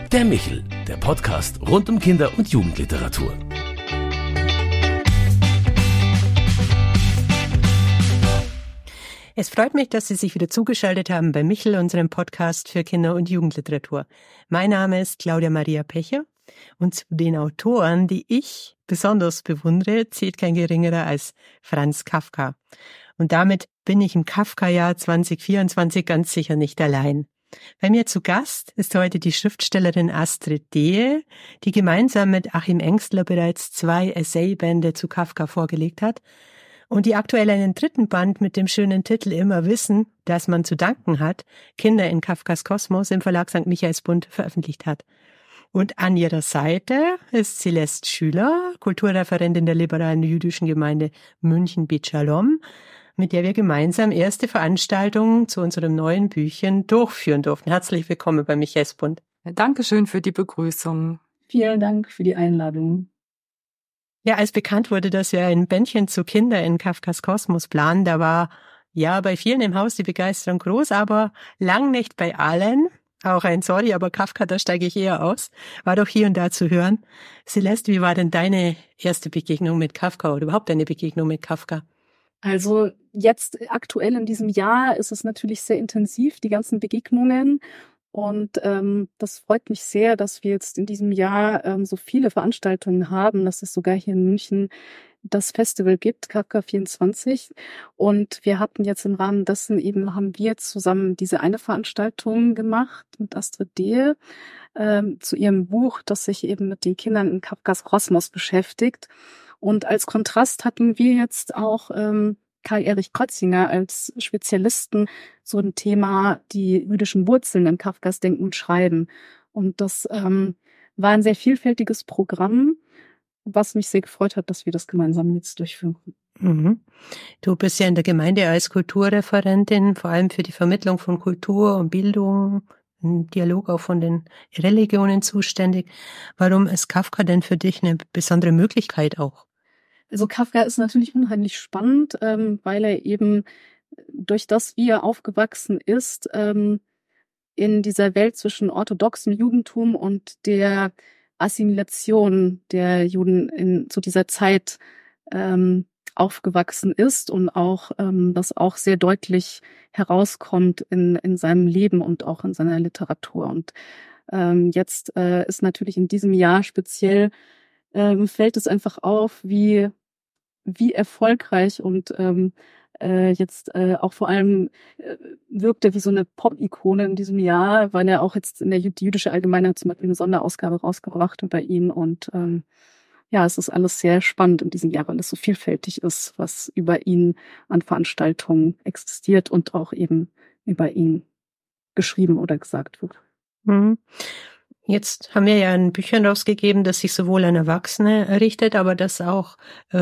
Der Michel, der Podcast rund um Kinder- und Jugendliteratur. Es freut mich, dass Sie sich wieder zugeschaltet haben bei Michel, unserem Podcast für Kinder- und Jugendliteratur. Mein Name ist Claudia Maria Pecher und zu den Autoren, die ich besonders bewundere, zählt kein geringerer als Franz Kafka. Und damit bin ich im Kafka-Jahr 2024 ganz sicher nicht allein. Bei mir zu Gast ist heute die Schriftstellerin Astrid Dehe, die gemeinsam mit Achim Engstler bereits 2 Essaybände zu Kafka vorgelegt hat und die aktuell einen 3. Band mit dem schönen Titel Immer wissen, dass man zu danken hat, Kinder in Kafkas Kosmos im Verlag St. Michaelsbund veröffentlicht hat. Und an ihrer Seite ist Celeste Schüler, Kulturreferentin der liberalen jüdischen Gemeinde München-Beth Shalom, mit der wir gemeinsam erste Veranstaltungen zu unserem neuen Büchchen durchführen durften. Herzlich willkommen bei Michaelsbund. Dankeschön für die Begrüßung. Vielen Dank für die Einladung. Ja, als bekannt wurde, dass wir ein Bändchen zu Kinder in Kafkas Kosmos planen, da war ja bei vielen im Haus die Begeisterung groß, aber lang nicht bei allen. Auch ein Sorry, aber Kafka, da steige ich eher aus. War doch hier und da zu hören. Celeste, wie war denn deine erste Begegnung mit Kafka oder überhaupt deine Begegnung mit Kafka? Also jetzt aktuell in diesem Jahr ist es natürlich sehr intensiv, die ganzen Begegnungen. Und das freut mich sehr, dass wir jetzt in diesem Jahr so viele Veranstaltungen haben, dass es sogar hier in München das Festival gibt, Kafka 24. Und wir hatten jetzt im Rahmen dessen haben wir zusammen diese eine Veranstaltung gemacht mit Astrid Dehe zu ihrem Buch, das sich eben mit den Kindern in Kafkas Kosmos beschäftigt. Und als Kontrast hatten wir jetzt auch Karl-Erich Krötzinger als Spezialisten so ein Thema, die jüdischen Wurzeln in Kafkas Denken und Schreiben. Und das war ein sehr vielfältiges Programm, was mich sehr gefreut hat, dass wir das gemeinsam jetzt durchführen. Mhm. Du bist ja in der Gemeinde als Kulturreferentin, vor allem für die Vermittlung von Kultur und Bildung, im Dialog auch von den Religionen zuständig. Warum ist Kafka denn für dich eine besondere Möglichkeit auch? Also Kafka ist natürlich unheimlich spannend, weil er eben durch das, wie er aufgewachsen ist, in dieser Welt zwischen orthodoxem Judentum und der Assimilation der Juden zu dieser Zeit aufgewachsen ist und auch das auch sehr deutlich herauskommt in seinem Leben und auch in seiner Literatur. Und jetzt ist natürlich in diesem Jahr speziell fällt es einfach auf, wie erfolgreich und jetzt auch vor allem wirkt er wie so eine Pop-Ikone in diesem Jahr, weil er auch jetzt in der jüdische Allgemeine zum Beispiel eine Sonderausgabe rausgebracht über ihn und ja, es ist alles sehr spannend in diesem Jahr, weil es so vielfältig ist, was über ihn an Veranstaltungen existiert und auch eben über ihn geschrieben oder gesagt wird. Mhm. Jetzt haben wir ja ein Büchlein rausgegeben, das sich sowohl an Erwachsene richtet, aber das auch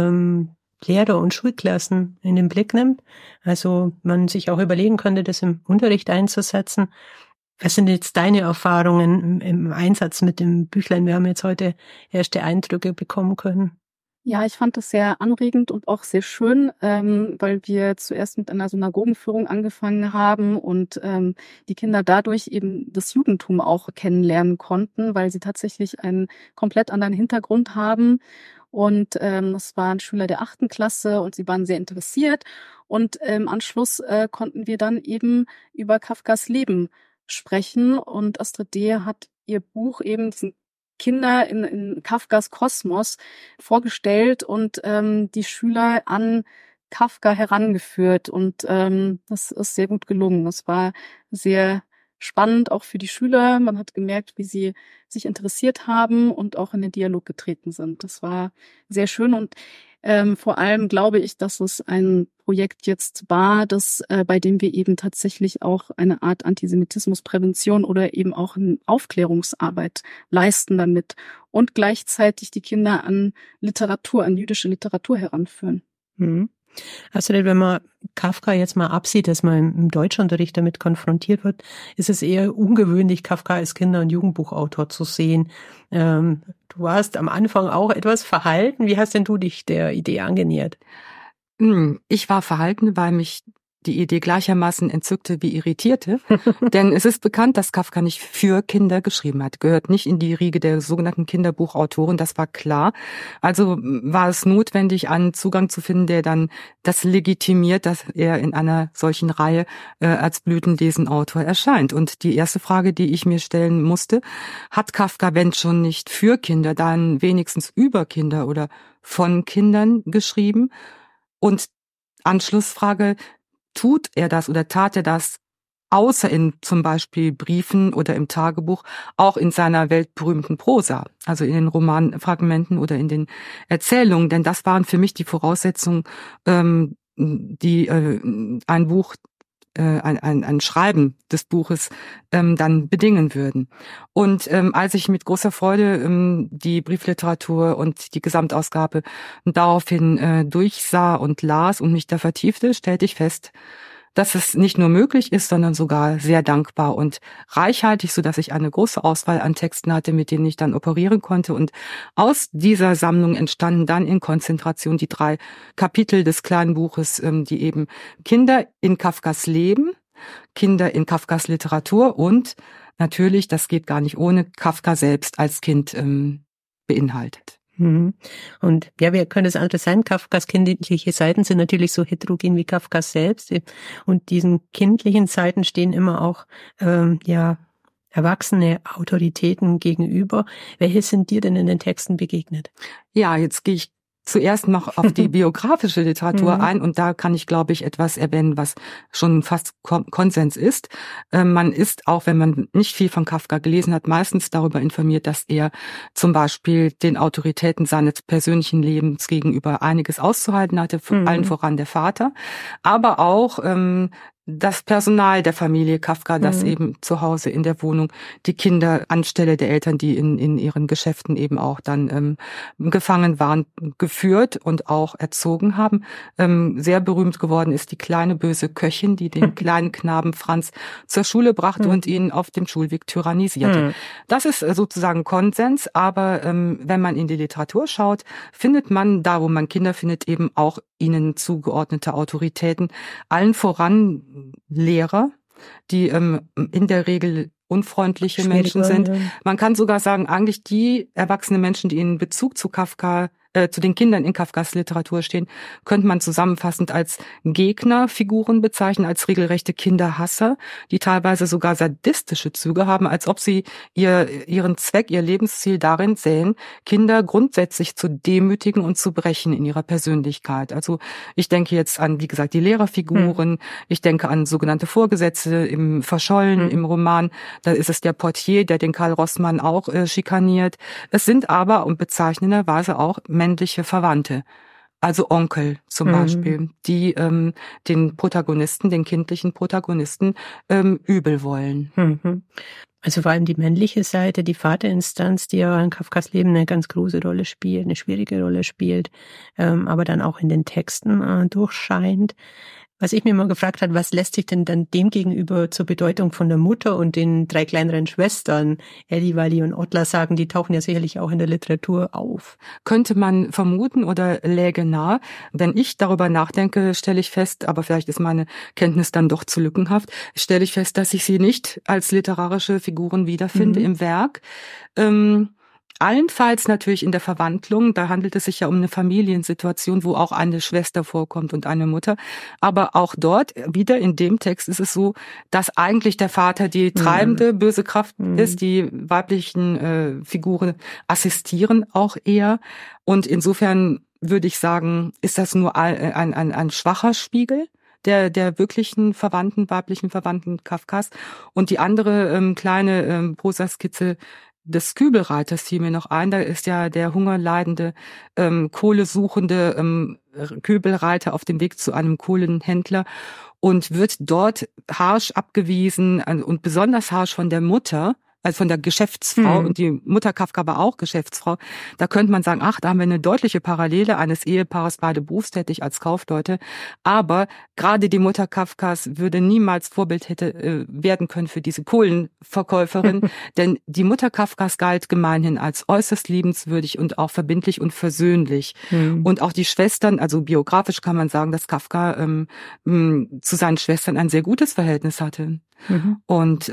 Lehrer und Schulklassen in den Blick nimmt. Also man sich auch überlegen könnte, das im Unterricht einzusetzen. Was sind jetzt deine Erfahrungen im Einsatz mit dem Büchlein? Wir haben jetzt heute erste Eindrücke bekommen können. Ja, ich fand das sehr anregend und auch sehr schön, weil wir zuerst mit einer Synagogenführung angefangen haben und die Kinder dadurch eben das Judentum auch kennenlernen konnten, weil sie tatsächlich einen komplett anderen Hintergrund haben. Und das waren Schüler der 8. Klasse und sie waren sehr interessiert. Und im Anschluss konnten wir dann eben über Kafkas Leben sprechen. Und Astrid Dehe hat ihr Buch eben diesen Kinder in Kafkas Kosmos vorgestellt und die Schüler an Kafka herangeführt. Und das ist sehr gut gelungen. Es war sehr spannend, auch für die Schüler. Man hat gemerkt, wie sie sich interessiert haben und auch in den Dialog getreten sind. Das war sehr schön und vor allem glaube ich, dass es ein Projekt jetzt war, bei dem wir eben tatsächlich auch eine Art Antisemitismusprävention oder eben auch eine Aufklärungsarbeit leisten damit und gleichzeitig die Kinder an Literatur, an jüdische Literatur heranführen. Mhm. Also wenn man Kafka jetzt mal absieht, dass man im Deutschunterricht damit konfrontiert wird, ist es eher ungewöhnlich, Kafka als Kinder- und Jugendbuchautor zu sehen. Du warst am Anfang auch etwas verhalten. Wie hast denn du dich der Idee angenähert? Ich war verhalten, weil mich die Idee gleichermaßen entzückte wie irritierte. Denn es ist bekannt, dass Kafka nicht für Kinder geschrieben hat, gehört nicht in die Riege der sogenannten Kinderbuchautoren, das war klar. Also war es notwendig, einen Zugang zu finden, der dann das legitimiert, dass er in einer solchen Reihe als Blütenlesen-Autor erscheint. Und die erste Frage, die ich mir stellen musste, hat Kafka, wenn schon nicht für Kinder, dann wenigstens über Kinder oder von Kindern geschrieben? Und Anschlussfrage, tut er das oder tat er das außer in zum Beispiel Briefen oder im Tagebuch, auch in seiner weltberühmten Prosa, also in den Romanfragmenten oder in den Erzählungen? Denn das waren für mich die Voraussetzungen, die ein Buch, ein Schreiben des Buches dann bedingen würden. Und als ich mit großer Freude die Briefliteratur und die Gesamtausgabe daraufhin durchsah und las und mich da vertiefte, stellte ich fest, dass es nicht nur möglich ist, sondern sogar sehr dankbar und reichhaltig, so dass ich eine große Auswahl an Texten hatte, mit denen ich dann operieren konnte. Und aus dieser Sammlung entstanden dann in Konzentration die 3 Kapitel des kleinen Buches, die eben Kinder in Kafkas Leben, Kinder in Kafkas Literatur und natürlich, das geht gar nicht ohne, Kafka selbst als Kind beinhaltet. Und ja, wie könnte es anders sein? Kafkas kindliche Seiten sind natürlich so heterogen wie Kafkas selbst. Und diesen kindlichen Seiten stehen immer auch erwachsene Autoritäten gegenüber. Welche sind dir denn in den Texten begegnet? Ja, jetzt gehe ich zuerst noch auf die biografische Literatur ein und da kann ich, glaube ich, etwas erwähnen, was schon fast Konsens ist. Man ist, auch wenn man nicht viel von Kafka gelesen hat, meistens darüber informiert, dass er zum Beispiel den Autoritäten seines persönlichen Lebens gegenüber einiges auszuhalten hatte, allen voran der Vater, aber auch das Personal der Familie Kafka, das eben zu Hause in der Wohnung die Kinder anstelle der Eltern, die in ihren Geschäften eben auch dann gefangen waren, geführt und auch erzogen haben. Sehr berühmt geworden ist die kleine böse Köchin, die den kleinen Knaben Franz zur Schule brachte und ihn auf dem Schulweg tyrannisierte. Das ist sozusagen Konsens, aber wenn man in die Literatur schaut, findet man, da wo man Kinder findet, eben auch ihnen zugeordnete Autoritäten, allen voran Lehrer, die in der Regel unfreundliche Menschen sind. Man kann sogar sagen, eigentlich die erwachsenen Menschen, die in Bezug zu Kafka, zu den Kindern in Kafkas Literatur stehen, könnte man zusammenfassend als Gegnerfiguren bezeichnen, als regelrechte Kinderhasser, die teilweise sogar sadistische Züge haben, als ob sie ihren Zweck, ihr Lebensziel darin sehen, Kinder grundsätzlich zu demütigen und zu brechen in ihrer Persönlichkeit. Also ich denke jetzt an, wie gesagt, die Lehrerfiguren, ich denke an sogenannte Vorgesetzte im Verschollen, im Roman, da ist es der Portier, der den Karl Rossmann auch schikaniert. Es sind aber und bezeichnenderweise auch männliche Verwandte, also Onkel zum Beispiel, die den Protagonisten, den kindlichen Protagonisten übel wollen. Also vor allem die männliche Seite, die Vaterinstanz, die ja in Kafkas Leben eine ganz große Rolle spielt, eine schwierige Rolle spielt, aber dann auch in den Texten durchscheint. Was ich mir mal gefragt habe, was lässt sich denn dann dem gegenüber zur Bedeutung von der Mutter und den 3 kleineren Schwestern, Elli, Walli und Ottla, sagen, die tauchen ja sicherlich auch in der Literatur auf. Könnte man vermuten oder läge nahe. Wenn ich darüber nachdenke, stelle ich fest, aber vielleicht ist meine Kenntnis dann doch zu lückenhaft, stelle ich fest, dass ich sie nicht als literarische Figuren wiederfinde im Werk. Allenfalls natürlich in der Verwandlung, da handelt es sich ja um eine Familiensituation, wo auch eine Schwester vorkommt und eine Mutter. Aber auch dort, wieder in dem Text, ist es so, dass eigentlich der Vater die treibende böse Kraft ist, die weiblichen Figuren assistieren auch eher. Und insofern würde ich sagen, ist das nur ein schwacher Spiegel der wirklichen Verwandten, weiblichen Verwandten Kafkas. Und die andere kleine Prosaskizze des Kübelreiters fiel mir noch ein, da ist ja der hungerleidende, kohlesuchende Kübelreiter auf dem Weg zu einem Kohlenhändler und wird dort harsch abgewiesen und besonders harsch von der Mutter, also von der Geschäftsfrau, und die Mutter Kafka war auch Geschäftsfrau, da könnte man sagen, ach, da haben wir eine deutliche Parallele eines Ehepaares, beide berufstätig als Kaufleute, aber gerade die Mutter Kafkas würde niemals Vorbild hätte werden können für diese Kohlenverkäuferin, denn die Mutter Kafkas galt gemeinhin als äußerst liebenswürdig und auch verbindlich und versöhnlich. Und auch die Schwestern, also biografisch kann man sagen, dass Kafka zu seinen Schwestern ein sehr gutes Verhältnis hatte. Und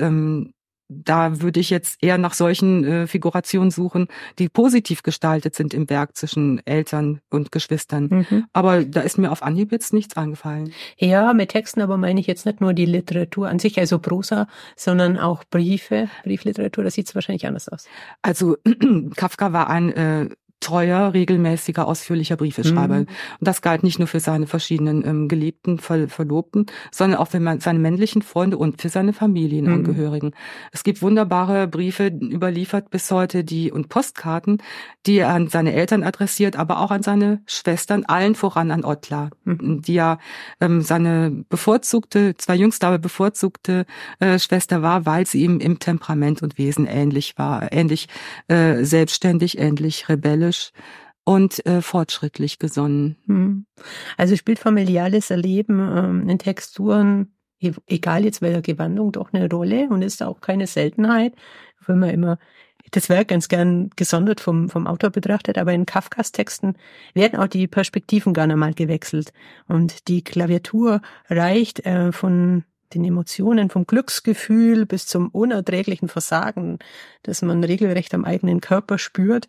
da würde ich jetzt eher nach solchen Figurationen suchen, die positiv gestaltet sind im Werk zwischen Eltern und Geschwistern. Aber da ist mir auf Anhieb jetzt nichts eingefallen. Ja, mit Texten aber meine ich jetzt nicht nur die Literatur an sich, also Prosa, sondern auch Briefe, Briefliteratur, da sieht es wahrscheinlich anders aus. Also Kafka war ein treuer, regelmäßiger, ausführlicher Briefeschreiber. Und das galt nicht nur für seine verschiedenen Geliebten, Verlobten, sondern auch für seine männlichen Freunde und für seine Familienangehörigen. Es gibt wunderbare Briefe überliefert bis heute, und Postkarten, die er an seine Eltern adressiert, aber auch an seine Schwestern, allen voran an Ottla, die ja seine zwar jüngste, aber bevorzugte Schwester war, weil sie ihm im Temperament und Wesen ähnlich war, ähnlich selbstständig, ähnlich rebellisch und fortschrittlich gesonnen. Also spielt familiales Erleben in Texturen, egal jetzt welcher Gewandung, doch eine Rolle und ist auch keine Seltenheit, wenn man immer das Werk ganz gern gesondert vom Autor betrachtet, aber in Kafkas Texten werden auch die Perspektiven gar nicht mal gewechselt und die Klaviatur reicht von den Emotionen, vom Glücksgefühl bis zum unerträglichen Versagen, das man regelrecht am eigenen Körper spürt,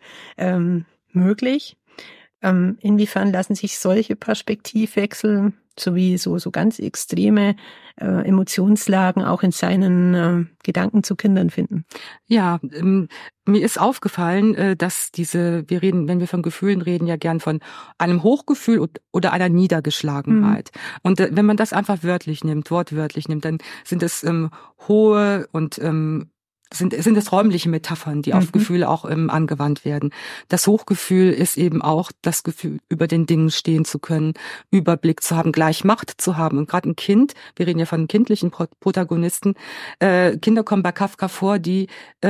möglich. Inwiefern lassen sich solche Perspektivwechsel sowie so ganz extreme Emotionslagen auch in seinen Gedanken zu Kindern finden? Ja, mir ist aufgefallen, dass wenn wir von Gefühlen reden, ja gern von einem Hochgefühl oder einer Niedergeschlagenheit. Und wenn man das einfach wortwörtlich nimmt, dann sind es hohe und sind es räumliche Metaphern, die auf Gefühle auch angewandt werden. Das Hochgefühl ist eben auch das Gefühl, über den Dingen stehen zu können, Überblick zu haben, gleich Macht zu haben. Und gerade ein Kind, wir reden ja von kindlichen Protagonisten, Kinder kommen bei Kafka vor, die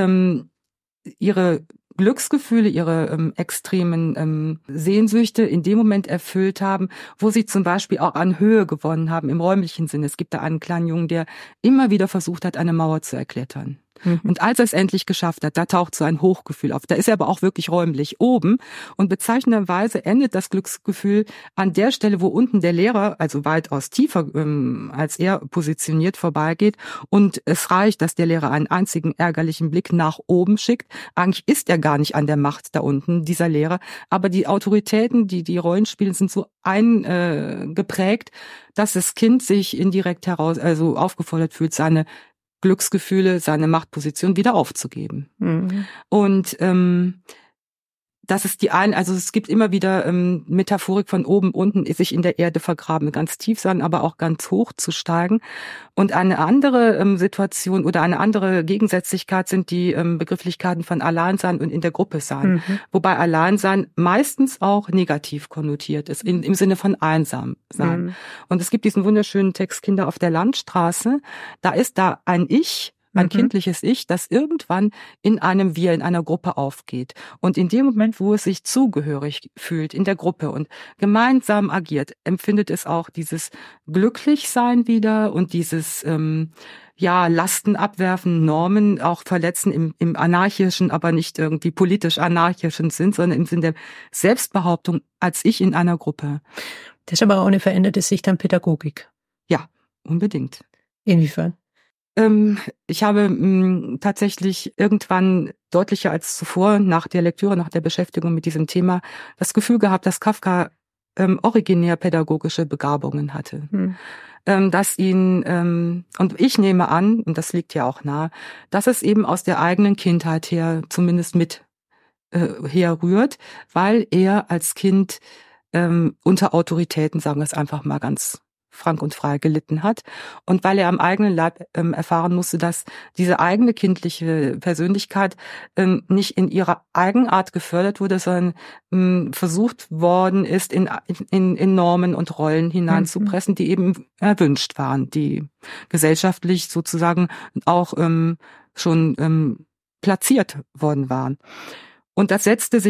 ihre Glücksgefühle, ihre extremen Sehnsüchte in dem Moment erfüllt haben, wo sie zum Beispiel auch an Höhe gewonnen haben, im räumlichen Sinne. Es gibt da einen kleinen Jungen, der immer wieder versucht hat, eine Mauer zu erklettern. Und als er es endlich geschafft hat, da taucht so ein Hochgefühl auf. Da ist er aber auch wirklich räumlich oben. Und bezeichnenderweise endet das Glücksgefühl an der Stelle, wo unten der Lehrer, also weitaus tiefer als er positioniert, vorbeigeht. Und es reicht, dass der Lehrer einen einzigen ärgerlichen Blick nach oben schickt. Eigentlich ist er gar nicht an der Macht da unten, dieser Lehrer. Aber die Autoritäten, die Rollen spielen, sind so eingeprägt, dass das Kind sich indirekt aufgefordert fühlt, seine Glücksgefühle, seine Machtposition wieder aufzugeben. Und das ist also es gibt immer wieder Metaphorik von oben, unten, sich in der Erde vergraben, ganz tief sein, aber auch ganz hoch zu steigen. Und eine andere Situation oder eine andere Gegensätzlichkeit sind die Begrifflichkeiten von Alleinsein und in der Gruppe sein. Wobei Alleinsein meistens auch negativ konnotiert ist, im Sinne von einsam sein. Und es gibt diesen wunderschönen Text Kinder auf der Landstraße. Da ist ein Ich, ein kindliches Ich, das irgendwann in einer Gruppe aufgeht. Und in dem Moment, wo es sich zugehörig fühlt in der Gruppe und gemeinsam agiert, empfindet es auch dieses Glücklichsein wieder und dieses Lasten abwerfen, Normen auch verletzen im anarchischen, aber nicht irgendwie politisch anarchischen Sinn, sondern im Sinn der Selbstbehauptung als Ich in einer Gruppe. Das ist aber auch eine veränderte Sicht an Pädagogik. Ja, unbedingt. Inwiefern? Ich habe tatsächlich irgendwann deutlicher als zuvor nach der Lektüre, nach der Beschäftigung mit diesem Thema das Gefühl gehabt, dass Kafka originär pädagogische Begabungen hatte. Dass und ich nehme an, und das liegt ja auch nahe, dass es eben aus der eigenen Kindheit her zumindest herrührt, weil er als Kind unter Autoritäten, sagen wir es einfach mal ganz frank und frei, gelitten hat und weil er am eigenen Leib erfahren musste, dass diese eigene kindliche Persönlichkeit nicht in ihrer Eigenart gefördert wurde, sondern versucht worden ist, in Normen und Rollen hineinzupressen, die eben erwünscht waren, die gesellschaftlich sozusagen auch schon platziert worden waren. Und das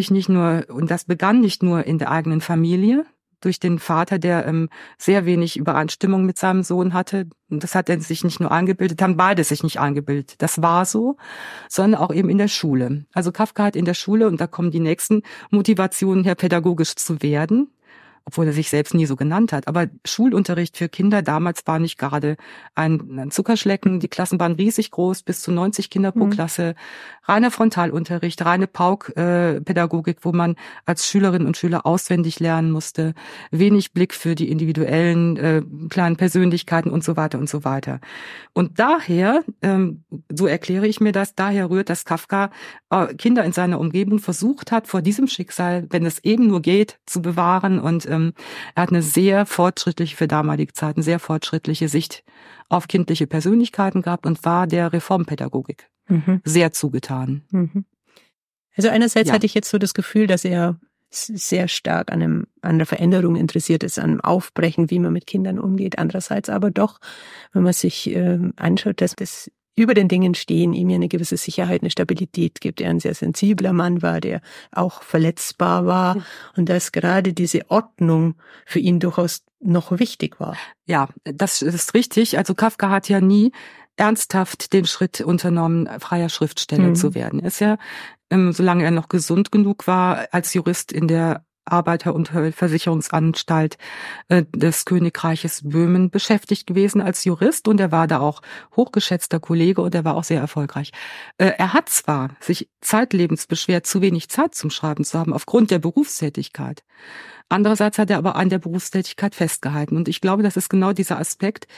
begann nicht nur in der eigenen Familie, durch den Vater, der sehr wenig Übereinstimmung mit seinem Sohn hatte. Das hat er sich nicht nur eingebildet, haben beide sich nicht eingebildet. Das war so, sondern auch eben in der Schule. Also Kafka hat in der Schule, und da kommen die nächsten Motivationen her, pädagogisch zu werden, obwohl er sich selbst nie so genannt hat. Aber Schulunterricht für Kinder damals war nicht gerade ein Zuckerschlecken. Die Klassen waren riesig groß, bis zu 90 Kinder pro Klasse. Reiner Frontalunterricht, reine Pauk-Pädagogik, wo man als Schülerinnen und Schüler auswendig lernen musste. Wenig Blick für die individuellen kleinen Persönlichkeiten und so weiter und so weiter. Und daher, so erkläre ich mir das, daher rührt, dass Kafka Kinder in seiner Umgebung versucht hat, vor diesem Schicksal, wenn es eben nur geht, zu bewahren. Und er hat eine sehr fortschrittliche, für damalige Zeiten, sehr fortschrittliche Sicht auf kindliche Persönlichkeiten gehabt und war der Reformpädagogik sehr zugetan. Also einerseits hatte ich jetzt so das Gefühl, dass er sehr stark an der Veränderung interessiert ist, an dem Aufbrechen, wie man mit Kindern umgeht. Andererseits aber doch, wenn man sich anschaut, dass das über den Dingen stehen, ihm ja eine gewisse Sicherheit, eine Stabilität gibt. Er ein sehr sensibler Mann war, der auch verletzbar war und dass gerade diese Ordnung für ihn durchaus noch wichtig war. Ja, das ist richtig. Also Kafka hat ja nie ernsthaft den Schritt unternommen, freier Schriftsteller zu werden. Er ist ja, solange er noch gesund genug war, als Jurist in der Arbeiter- und Versicherungsanstalt des Königreiches Böhmen beschäftigt gewesen als Jurist, und er war da auch hochgeschätzter Kollege und er war auch sehr erfolgreich. Er hat zwar sich zeitlebens beschwert, zu wenig Zeit zum Schreiben zu haben aufgrund der Berufstätigkeit. Andererseits hat er aber an der Berufstätigkeit festgehalten, und ich glaube, das ist genau dieser Aspekt,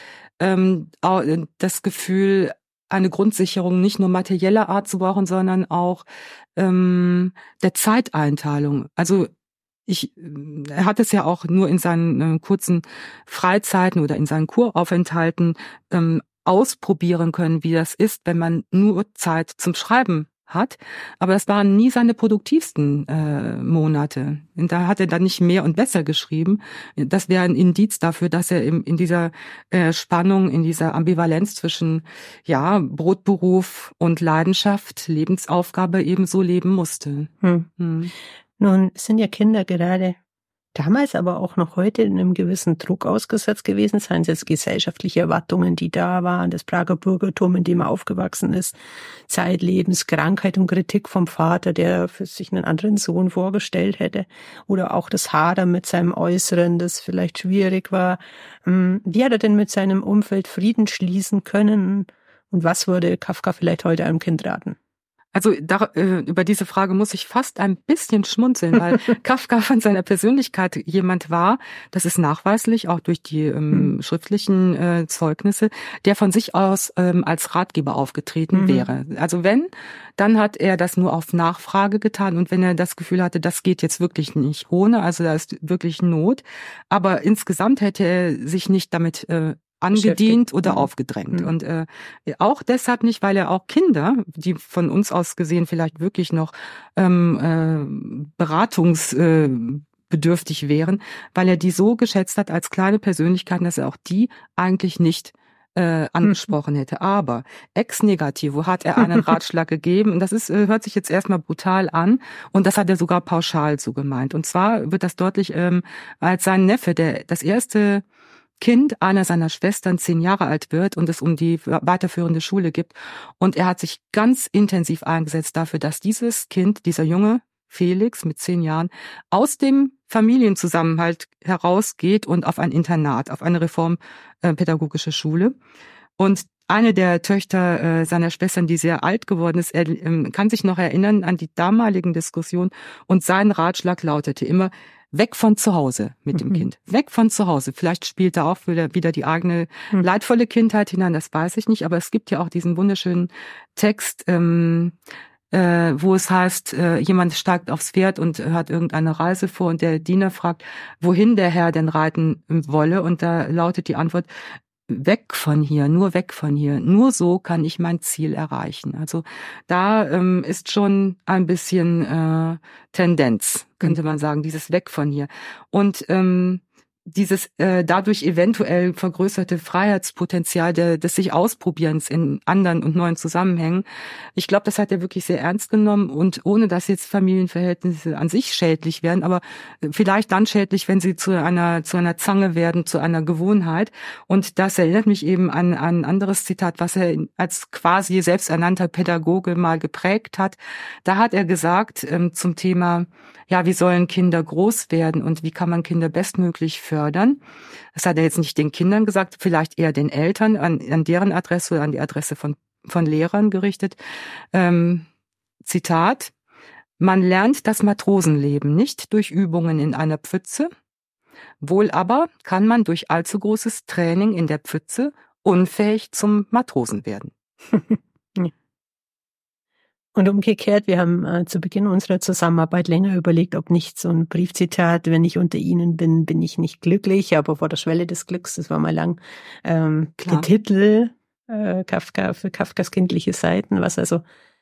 das Gefühl, eine Grundsicherung nicht nur materieller Art zu brauchen, sondern auch der Zeiteinteilung. Also er hat es ja auch nur in seinen kurzen Freizeiten oder in seinen Kuraufenthalten ausprobieren können, wie das ist, wenn man nur Zeit zum Schreiben hat. Aber das waren nie seine produktivsten Monate. Und da hat er dann nicht mehr und besser geschrieben. Das wäre ein Indiz dafür, dass er in dieser Spannung, in dieser Ambivalenz zwischen Brotberuf und Leidenschaft, Lebensaufgabe ebenso leben musste. Nun sind ja Kinder gerade damals, aber auch noch heute in einem gewissen Druck ausgesetzt gewesen, seien es jetzt gesellschaftliche Erwartungen, die da waren, das Prager Bürgertum, in dem er aufgewachsen ist, zeitlebens, Krankheit und Kritik vom Vater, der für sich einen anderen Sohn vorgestellt hätte, oder auch das Hadern mit seinem Äußeren, das vielleicht schwierig war. Wie hat er denn mit seinem Umfeld Frieden schließen können, und was würde Kafka vielleicht heute einem Kind raten? Also über diese Frage muss ich fast ein bisschen schmunzeln, weil Kafka von seiner Persönlichkeit jemand war, das ist nachweislich, auch durch die schriftlichen Zeugnisse, der von sich aus als Ratgeber aufgetreten wäre. Also dann hat er das nur auf Nachfrage getan, und wenn er das Gefühl hatte, das geht jetzt wirklich nicht ohne, also da ist wirklich Not, aber insgesamt hätte er sich nicht damit angedient oder aufgedrängt. Und auch deshalb nicht, weil er auch Kinder, die von uns aus gesehen vielleicht wirklich noch beratungsbedürftig wären, weil er die so geschätzt hat als kleine Persönlichkeiten, dass er auch die eigentlich nicht angesprochen hätte. Aber ex negativo hat er einen Ratschlag gegeben, und das hört sich jetzt erstmal brutal an, und das hat er sogar pauschal so gemeint. Und zwar wird das deutlich, als sein Neffe, das erste Kind einer seiner Schwestern 10 Jahre alt wird und es um die weiterführende Schule gibt. Und er hat sich ganz intensiv eingesetzt dafür, dass dieses Kind, dieser Junge Felix mit 10 Jahren, aus dem Familienzusammenhalt herausgeht und auf ein Internat, auf eine reformpädagogische Schule. Und eine der Töchter seiner Schwestern, die sehr alt geworden ist, kann sich noch erinnern an die damaligen Diskussionen, und sein Ratschlag lautete immer: Weg von zu Hause mit dem Kind. Weg von zu Hause. Vielleicht spielt da auch wieder die eigene leidvolle Kindheit hinein, das weiß ich nicht. Aber es gibt ja auch diesen wunderschönen Text, wo es heißt, jemand steigt aufs Pferd und hat irgendeine Reise vor, und der Diener fragt, wohin der Herr denn reiten wolle. Und da lautet die Antwort: Weg von hier, nur weg von hier. Nur so kann ich mein Ziel erreichen. Also da ist schon ein bisschen Tendenz, könnte man sagen, dieses Weg von hier. Und dieses dadurch eventuell vergrößerte Freiheitspotenzial des sich Ausprobierens in anderen und neuen Zusammenhängen, ich glaube, das hat er wirklich sehr ernst genommen und ohne dass jetzt Familienverhältnisse an sich schädlich werden, aber vielleicht dann schädlich, wenn sie zu einer Zange werden, zu einer Gewohnheit. Und das erinnert mich eben an ein anderes Zitat, was er als quasi selbsternannter Pädagoge mal geprägt hat. Da hat er gesagt zum Thema, ja, wie sollen Kinder groß werden und wie kann man Kinder bestmöglich fördern? Das hat er jetzt nicht den Kindern gesagt, vielleicht eher den Eltern, an deren Adresse oder an die Adresse von Lehrern gerichtet. Zitat: Man lernt das Matrosenleben nicht durch Übungen in einer Pfütze, wohl aber kann man durch allzu großes Training in der Pfütze unfähig zum Matrosen werden. Und umgekehrt, wir haben zu Beginn unserer Zusammenarbeit länger überlegt, ob nicht so ein Briefzitat, wenn ich unter Ihnen bin, bin ich nicht glücklich, aber vor der Schwelle des Glücks, das war mal lang der Titel Kafka für Kafkas kindliche Seiten, was also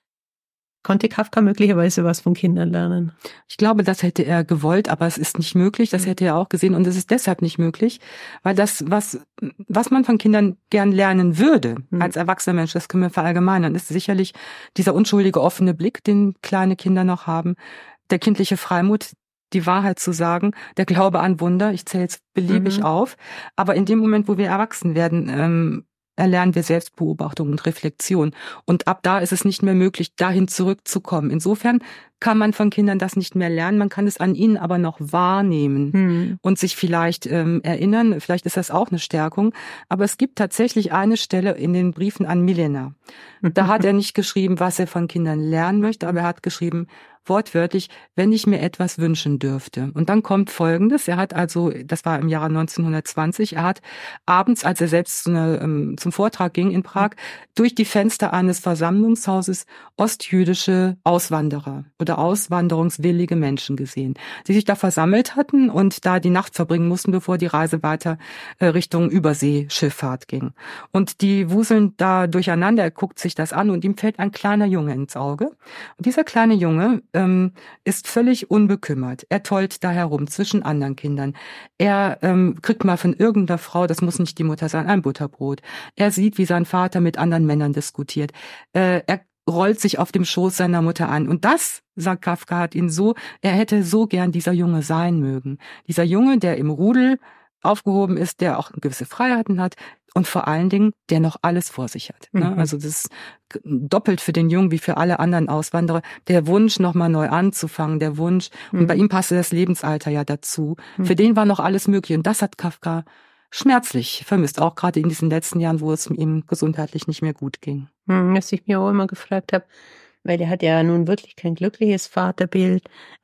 konnte Kafka möglicherweise was von Kindern lernen? Ich glaube, das hätte er gewollt, aber es ist nicht möglich. Das hätte er auch gesehen und es ist deshalb nicht möglich, weil das, was man von Kindern gern lernen würde, als erwachsener Mensch, das können wir verallgemeinern, ist sicherlich dieser unschuldige, offene Blick, den kleine Kinder noch haben, der kindliche Freimut, die Wahrheit zu sagen, der Glaube an Wunder, ich zähle jetzt beliebig auf, aber in dem Moment, wo wir erwachsen werden, erlernen wir Selbstbeobachtung und Reflexion. Und ab da ist es nicht mehr möglich, dahin zurückzukommen. Insofern kann man von Kindern das nicht mehr lernen, man kann es an ihnen aber noch wahrnehmen und sich vielleicht erinnern, vielleicht ist das auch eine Stärkung, aber es gibt tatsächlich eine Stelle in den Briefen an Milena. Da hat er nicht geschrieben, was er von Kindern lernen möchte, aber er hat geschrieben, wortwörtlich, wenn ich mir etwas wünschen dürfte. Und dann kommt Folgendes, er hat also, das war im Jahre 1920, er hat abends, als er selbst zum Vortrag ging in Prag, durch die Fenster eines Versammlungshauses ostjüdische Auswanderer oder auswanderungswillige Menschen gesehen, die sich da versammelt hatten und da die Nacht verbringen mussten, bevor die Reise weiter Richtung Überseeschifffahrt ging. Und die wuseln da durcheinander, er guckt sich das an und ihm fällt ein kleiner Junge ins Auge. Und dieser kleine Junge ist völlig unbekümmert. Er tollt da herum zwischen anderen Kindern. Er kriegt mal von irgendeiner Frau, das muss nicht die Mutter sein, ein Butterbrot. Er sieht, wie sein Vater mit anderen Männern diskutiert. Er rollt sich auf dem Schoß seiner Mutter an. Und das, sagt Kafka, hat ihn so, er hätte so gern dieser Junge sein mögen. Dieser Junge, der im Rudel aufgehoben ist, der auch gewisse Freiheiten hat und vor allen Dingen, der noch alles vor sich hat. Also das ist doppelt für den Jungen wie für alle anderen Auswanderer. Der Wunsch, nochmal neu anzufangen, der Wunsch, und bei ihm passte das Lebensalter ja dazu. Für den war noch alles möglich und das hat Kafka schmerzlich vermisst, auch gerade in diesen letzten Jahren, wo es ihm gesundheitlich nicht mehr gut ging. Was ich mir auch immer gefragt habe, weil der hat ja nun wirklich kein glückliches Vaterbild,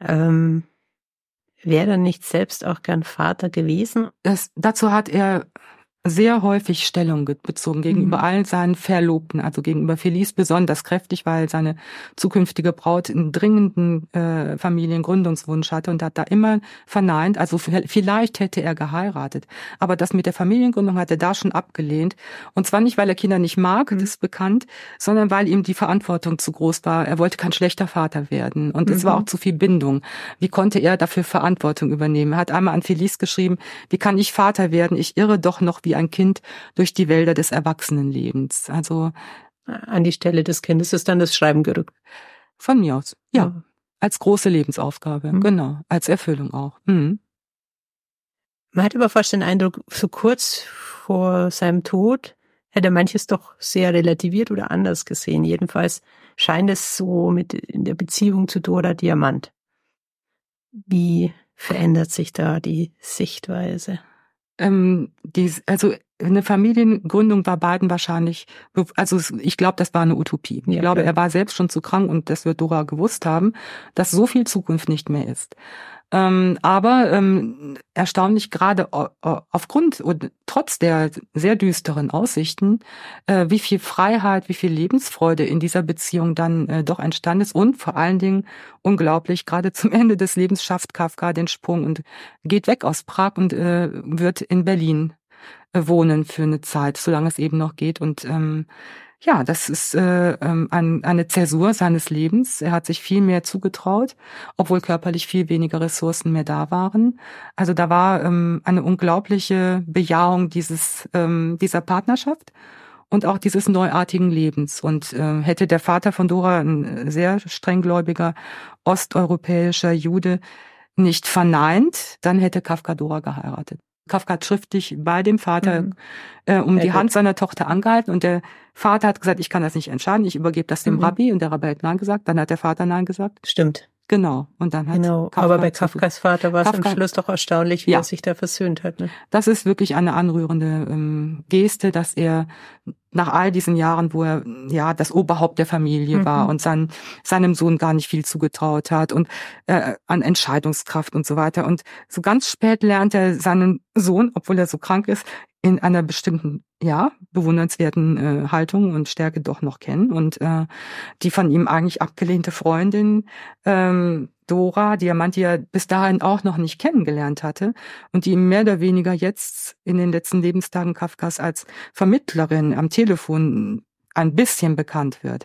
wäre er nicht selbst auch gern Vater gewesen? Dazu hat er sehr häufig Stellung bezogen gegenüber allen seinen Verlobten, also gegenüber Felice besonders kräftig, weil seine zukünftige Braut einen dringenden Familiengründungswunsch hatte und hat da immer verneint, also vielleicht hätte er geheiratet, aber das mit der Familiengründung hat er da schon abgelehnt und zwar nicht, weil er Kinder nicht mag, das ist bekannt, sondern weil ihm die Verantwortung zu groß war, er wollte kein schlechter Vater werden und es war auch zu viel Bindung. Wie konnte er dafür Verantwortung übernehmen? Er hat einmal an Felice geschrieben, wie kann ich Vater werden? Ich irre doch noch wie ein Kind durch die Wälder des Erwachsenenlebens. Also an die Stelle des Kindes ist dann das Schreiben gerückt. Von mir aus, ja. Als große Lebensaufgabe, genau. Als Erfüllung auch. Man hat aber fast den Eindruck, so kurz vor seinem Tod hätte er manches doch sehr relativiert oder anders gesehen. Jedenfalls scheint es so mit in der Beziehung zu Dora Diamant. Wie verändert sich da die Sichtweise? Also eine Familiengründung war beiden wahrscheinlich, also ich glaube, das war eine Utopie. Ich glaube, er war selbst schon zu krank und das wird Dora gewusst haben, dass so viel Zukunft nicht mehr ist. Aber erstaunlich gerade aufgrund und trotz der sehr düsteren Aussichten, wie viel Freiheit, wie viel Lebensfreude in dieser Beziehung dann doch entstanden ist und vor allen Dingen unglaublich, gerade zum Ende des Lebens schafft Kafka den Sprung und geht weg aus Prag und wird in Berlin wohnen für eine Zeit, solange es eben noch geht und ja, das ist eine Zäsur seines Lebens. Er hat sich viel mehr zugetraut, obwohl körperlich viel weniger Ressourcen mehr da waren. Also da war eine unglaubliche Bejahung dieser Partnerschaft und auch dieses neuartigen Lebens. Und hätte der Vater von Dora, ein sehr strenggläubiger osteuropäischer Jude, nicht verneint, dann hätte Kafka Dora geheiratet. Kafka hat schriftlich bei dem Vater die Hand seiner Tochter angehalten und der Vater hat gesagt, ich kann das nicht entscheiden, ich übergebe das dem Rabbi, und der Rabbi hat Nein gesagt, dann hat der Vater Nein gesagt. Stimmt. Genau. Und dann hat Kafka, aber bei Kafkas Vater war es am Schluss doch erstaunlich, wie er sich da versöhnt hat. Ne? Das ist wirklich eine anrührende Geste, dass er nach all diesen Jahren, wo er das Oberhaupt der Familie war und seinem Sohn gar nicht viel zugetraut hat und an Entscheidungskraft und so weiter. Und so ganz spät lernt er seinen Sohn, obwohl er so krank ist, in einer bestimmten, bewundernswerten Haltung und Stärke doch noch kennen. Und die von ihm eigentlich abgelehnte Freundin Dora, die er bis dahin auch noch nicht kennengelernt hatte und die ihm mehr oder weniger jetzt in den letzten Lebenstagen Kafkas als Vermittlerin am Telefon ein bisschen bekannt wird.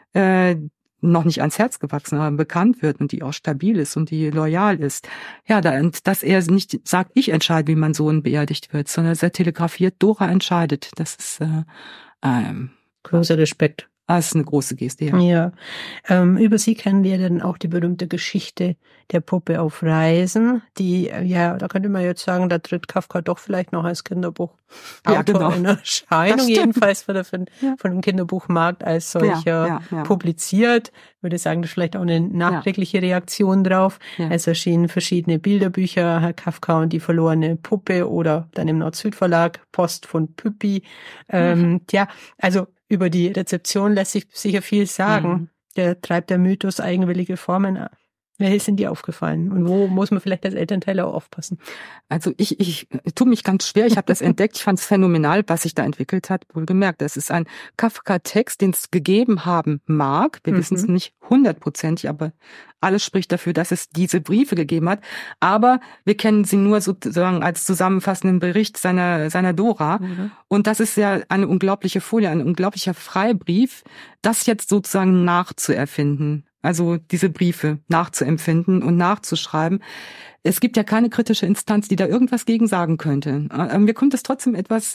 Noch nicht ans Herz gewachsen, aber bekannt wird und die auch stabil ist und die loyal ist. Ja, dass er nicht sagt, ich entscheide, wie mein Sohn beerdigt wird, sondern dass er telegrafiert, Dora entscheidet. Das ist großer Respekt. Das ist eine große Geste, ja. Über sie kennen wir dann auch die berühmte Geschichte der Puppe auf Reisen, die, da könnte man jetzt sagen, da tritt Kafka doch vielleicht noch als Kinderbuch in Erscheinung, jedenfalls wird er von dem Kinderbuchmarkt als solcher publiziert. Ich würde sagen, das ist vielleicht auch eine nachträgliche Reaktion drauf. Ja. Es erschienen verschiedene Bilderbücher, Herr Kafka und die verlorene Puppe oder dann im Nord-Süd-Verlag Post von Püppi. Also über die Rezeption lässt sich sicher viel sagen. Der treibt der Mythos eigenwillige Formen an. Welche sind dir aufgefallen? Und wo muss man vielleicht als Elternteil auch aufpassen? Also ich tue mich ganz schwer. Ich habe das entdeckt. Ich fand es phänomenal, was sich da entwickelt hat. Wohlgemerkt, das ist ein Kafka-Text, den es gegeben haben mag. Wir wissen es nicht 100%, aber alles spricht dafür, dass es diese Briefe gegeben hat. Aber wir kennen sie nur sozusagen als zusammenfassenden Bericht seiner Dora. Und das ist ja eine unglaubliche Folie, ein unglaublicher Freibrief, das jetzt sozusagen nachzuerfinden. Also diese Briefe nachzuempfinden und nachzuschreiben. Es gibt ja keine kritische Instanz, die da irgendwas gegen sagen könnte. Mir kommt es trotzdem etwas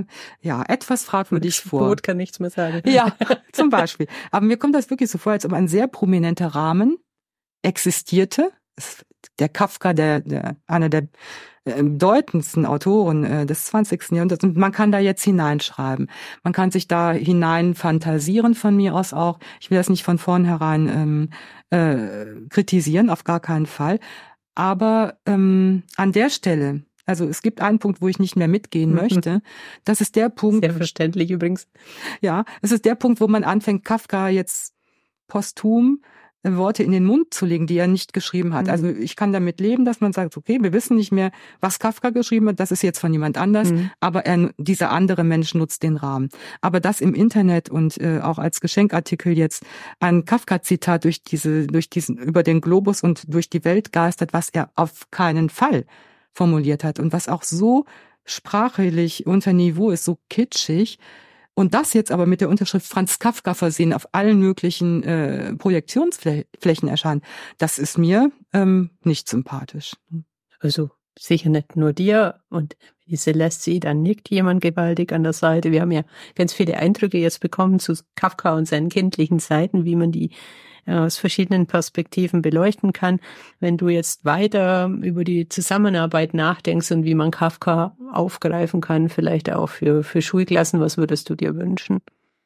fragwürdig vor. Boot kann nichts mehr sagen. Ja, zum Beispiel. Aber mir kommt das wirklich so vor, als ob ein sehr prominenter Rahmen existierte. Der Kafka, einer der bedeutendsten Autoren des 20. Jahrhunderts. Und man kann da jetzt hineinschreiben. Man kann sich da hinein fantasieren von mir aus auch. Ich will das nicht von vornherein kritisieren, auf gar keinen Fall. Aber an der Stelle, also es gibt einen Punkt, wo ich nicht mehr mitgehen möchte. Das ist der Punkt. Sehr verständlich übrigens. Ja, es ist der Punkt, wo man anfängt, Kafka jetzt posthum Worte in den Mund zu legen, die er nicht geschrieben hat. Also ich kann damit leben, dass man sagt, okay, wir wissen nicht mehr, was Kafka geschrieben hat, das ist jetzt von jemand anders, aber dieser andere Mensch nutzt den Rahmen. Aber das im Internet und auch als Geschenkartikel jetzt ein Kafka-Zitat durch diesen über den Globus und durch die Welt geistert, was er auf keinen Fall formuliert hat und was auch so sprachlich unter Niveau ist, so kitschig. Und das jetzt aber mit der Unterschrift Franz Kafka versehen auf allen möglichen Projektionsflächen erscheint, das ist mir nicht sympathisch. Also sicher nicht nur dir. Und die Celeste, dann nickt jemand gewaltig an der Seite. Wir haben ja ganz viele Eindrücke jetzt bekommen zu Kafka und seinen kindlichen Seiten, wie man die aus verschiedenen Perspektiven beleuchten kann. Wenn du jetzt weiter über die Zusammenarbeit nachdenkst und wie man Kafka aufgreifen kann, vielleicht auch für Schulklassen, was würdest du dir wünschen?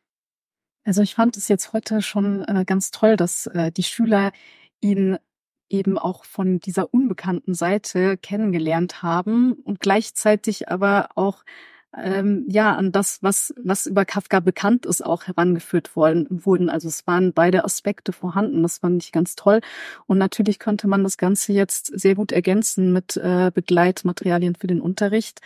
Also ich fand es jetzt heute schon ganz toll, dass die Schüler ihn eben auch von dieser unbekannten Seite kennengelernt haben und gleichzeitig aber auch an das, was über Kafka bekannt ist, auch herangeführt wurden. Also es waren beide Aspekte vorhanden. Das fand ich ganz toll. Und natürlich könnte man das Ganze jetzt sehr gut ergänzen mit Begleitmaterialien für den Unterricht.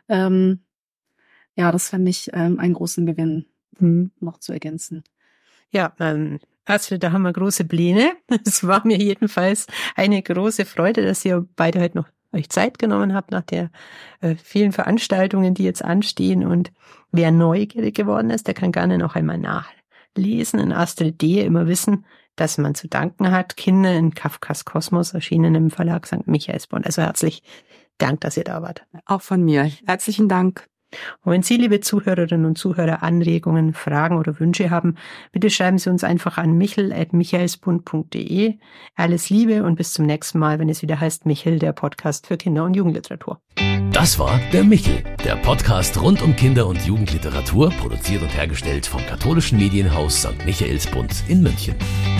Das fände ich einen großen Gewinn, noch zu ergänzen. Ja, Astrid, da haben wir große Pläne. Es war mir jedenfalls eine große Freude, dass ihr beide heute noch euch Zeit genommen habt nach der vielen Veranstaltungen, die jetzt anstehen. Und wer neugierig geworden ist, der kann gerne noch einmal nachlesen in Astrid D. immer wissen, dass man zu danken hat. Kinder in Kafkas Kosmos, erschienen im Verlag St. Michaelsbund. Also herzlich Dank, dass ihr da wart. Auch von mir. Herzlichen Dank. Und wenn Sie, liebe Zuhörerinnen und Zuhörer, Anregungen, Fragen oder Wünsche haben, bitte schreiben Sie uns einfach an michel@michaelsbund.de. Alles Liebe und bis zum nächsten Mal, wenn es wieder heißt Michel, der Podcast für Kinder- und Jugendliteratur. Das war der Michel, der Podcast rund um Kinder- und Jugendliteratur, produziert und hergestellt vom katholischen Medienhaus St. Michaelsbund in München.